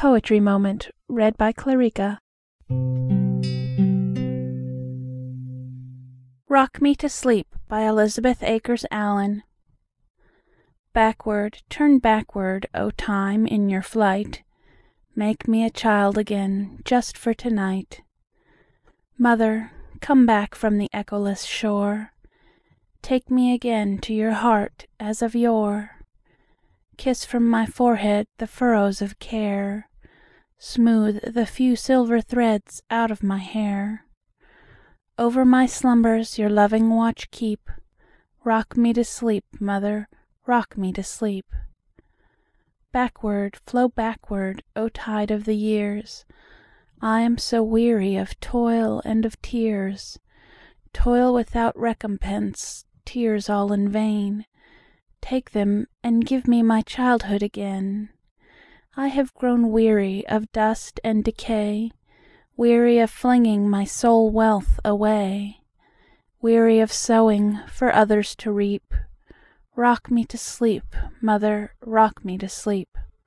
Poetry Moment, read by Clarica. Rock Me to Sleep by Elizabeth Akers Allen. Backward, turn backward, O time, in your flight. Make me a child again, just for tonight. Mother, come back from the echoless shore. Take me again to your heart as of yore. Kiss from my forehead the furrows of care. Smooth the few silver threads out of my hair. Over my slumbers your loving watch keep. Rock me to sleep, mother, rock me to sleep. Backward, flow backward, O tide of the years. I am so weary of toil and of tears. Toil without recompense, tears all in vain. Take them and give me my childhood again. I have grown weary of dust and decay, weary of flinging my soul wealth away, weary of sowing for others to reap. Rock me to sleep, mother, rock me to sleep.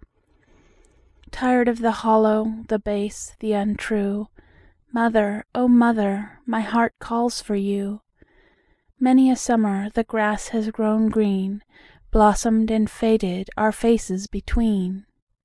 Tired of the hollow, the base, the untrue, mother, O mother, my heart calls for you. Many a summer the grass has grown green, blossomed and faded our faces between.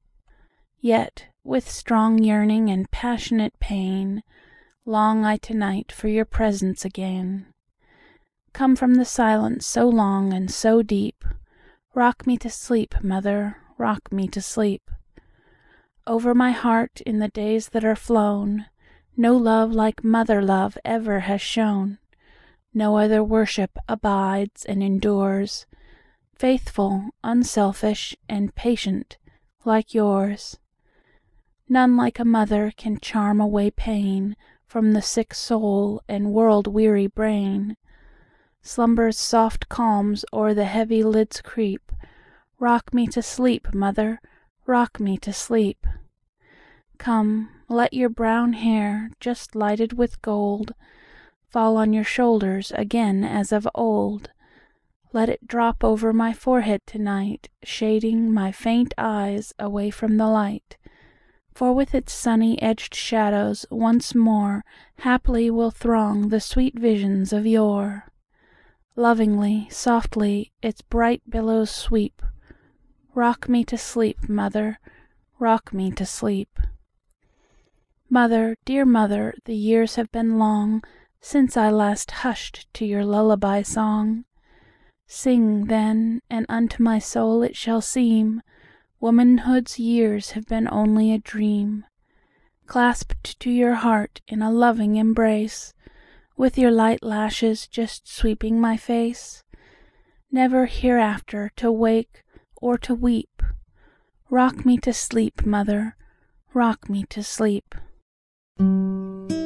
Yet, with strong yearning and passionate pain, long I tonight for your presence again. Come from the silence so long and so deep. Rock me to sleep, mother, rock me to sleep. Over my heart in the days that are flown, no love like mother love ever has shone. No other worship abides and endures, faithful, unselfish, and patient, like yours. None like a mother can charm away pain from the sick soul and world-weary brain. Slumber's soft calms o'er the heavy lids creep. Rock me to sleep, mother, rock me to sleep. Come, let your brown hair, just lighted with gold, fall on your shoulders again as of old. Let it drop over my forehead tonight, shading my faint eyes away from the light. For with its sunny-edged shadows once more haply will throng the sweet visions of yore. Lovingly, softly, its bright billows sweep. Rock me to sleep, mother, rock me to sleep. Mother, dear mother, the years have been long since I last hushed to your lullaby song. Sing, then, and unto my soul it shall seem womanhood's years have been only a dream. Clasped to your heart in a loving embrace, with your light lashes just sweeping my face, never hereafter to wake or to weep. Rock me to sleep, mother, rock me to sleep.